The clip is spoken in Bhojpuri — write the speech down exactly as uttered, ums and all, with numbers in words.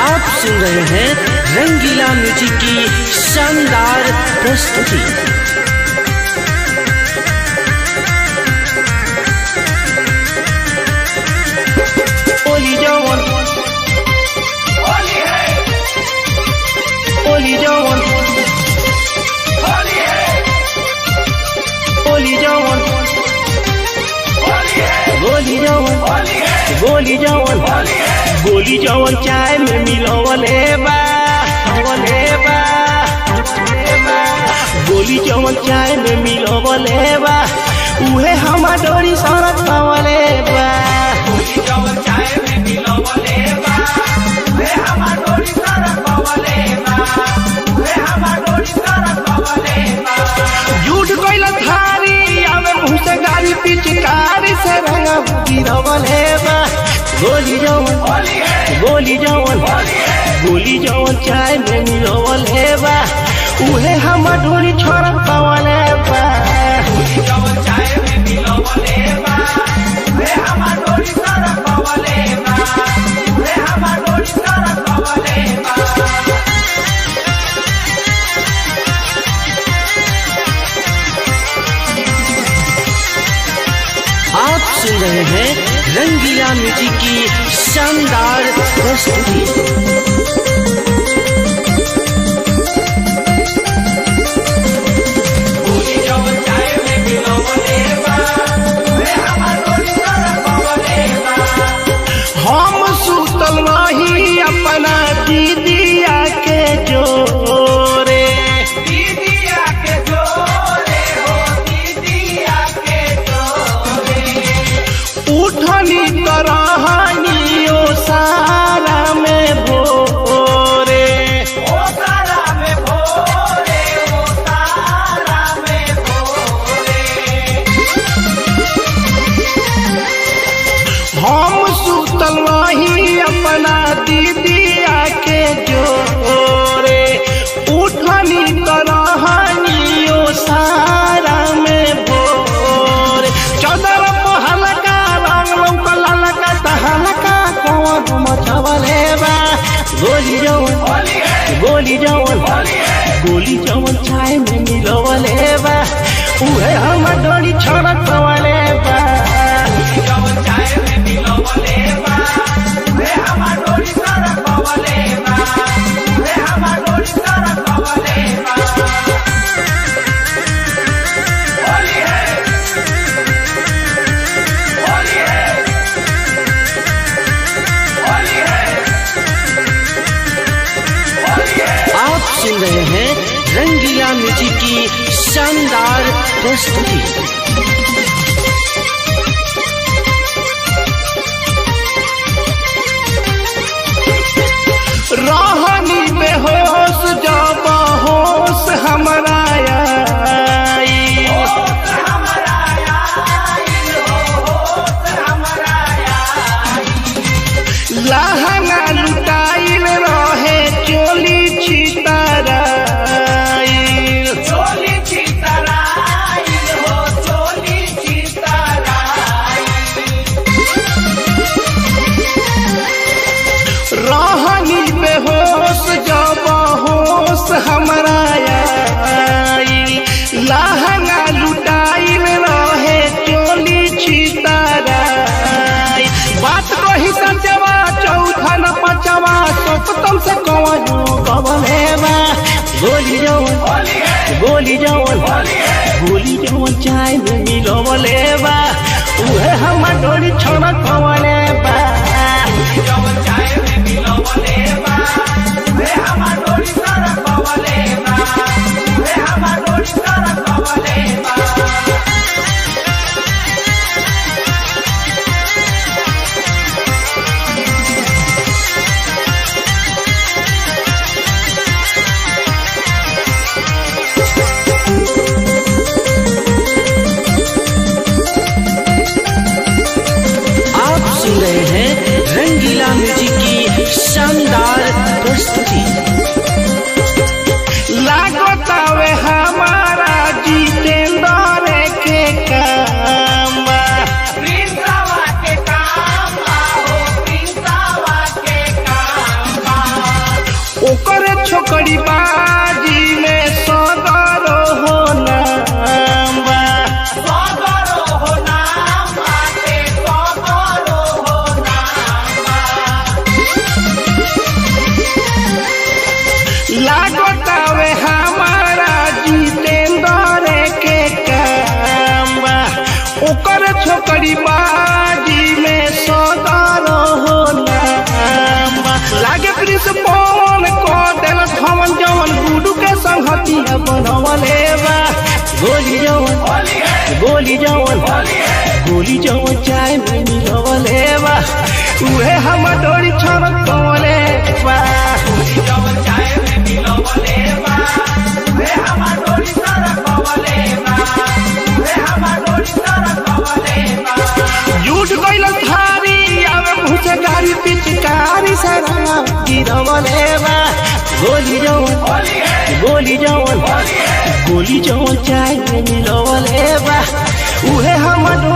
आप सुन रहे हैं रंगीला म्यूजिक की शानदार प्रस्तुति। ओली जवान ओली है, ओली जवान ओली है, ओली जवान गोली जवान गोली जवान गोली जवान चाय में मिलवले बा वले बा गोली जवान चाय में मिलवले बा उहे हमार डोरी सरत पावले बा। गोली जवान चाय में मिलवले बा उहे हमार डोरी सरत पावले बा उहे हमार डोरी सरत पावले बा। झूठ कइला थारी आवे मुंह से गाली पिचकारी से रंगा गिरवले बा। गोली जवान गोली जवान गोली जवान चाय में मिलवले बा उहे हमार डोरी छोड़त पावले बा। गोली जवान चाय में मिलवले बा उहे हमार डोरी छोड़त पावले बा उहे हमार डोरी छोड़त पावले बा। आप सुन रहे हैं रंगीला म्यूजिक की शानदार प्रस्तुति। हम सुतल रही अपना दीदिया के जोरे दीदिया के जोरे हो दीदिया के जोरे उठनी तरहनी ओ सारा में भोरे ओ सारा में भोरे ओ सारा में भोरे हम सुतल रही अपना दीदिया के जोरे उठनी तरहनी ओ सारा में भोरे चौदर हल्का रंग लौका ललका तहलका कौन मचवले बा। गोली जवान गोली जवान गोली जवान चाय में मिलवले बा उहे हमार डोरी छोड़त पावले बा। गोली जवान चाय में मिलवले बा उहे हमार डोरी छोड़त पावले बा उहे हमार डोरी छोड़त पावले बा। होली है होली है होली है होली है। आप सुन रहे हैं रंगीला म्यूजिक की शानदार प्रस्तुति। रहनी बेहोश जब होश हमरा आई लहंगा लुटाइल रहे चोली छितराई चोली छितराई हो चोली छितराई रहनी बेहोश जब होश हमरा आई लहंगा लुटाइल रहे चोली छितराई बात कही सचवा चौथा न पचवा तुम से कौन कबले बा। गोली जवान गोली जवान गोली जवान चाय में मिलवले बा उहे हमार डोरी छोड़त पावले बा। गोली जवान चाय में मिलवले बा उहे छोकरी बाजी में सदरो हो नाम बा सदरो हो नाम बाटे सदरो हो नाम बा लागतावे हमारा जितेंद्र के काम बा ओकर छोकरी बाजी में सदरो हो नाम बा लागे प्रिंस पवन को देलस हमन जवन गुडू के संगतिया बनवले बा गोली जवन गोली जवन गोली जवन चाय में मिलवले बा उहे हम डोरी छमक कवले बा गोली जवन चाय में मिलवले बा उहे हम डोरी छमक कवले बा उहे हम डोरी छमक कवले बा झूठ कइल थारी आवे मुझे गाड़ी पिचकारी सरा गिरवले बा गोली जवन गोली जवन गोली जवन चाय में मिलवले बा उहे हम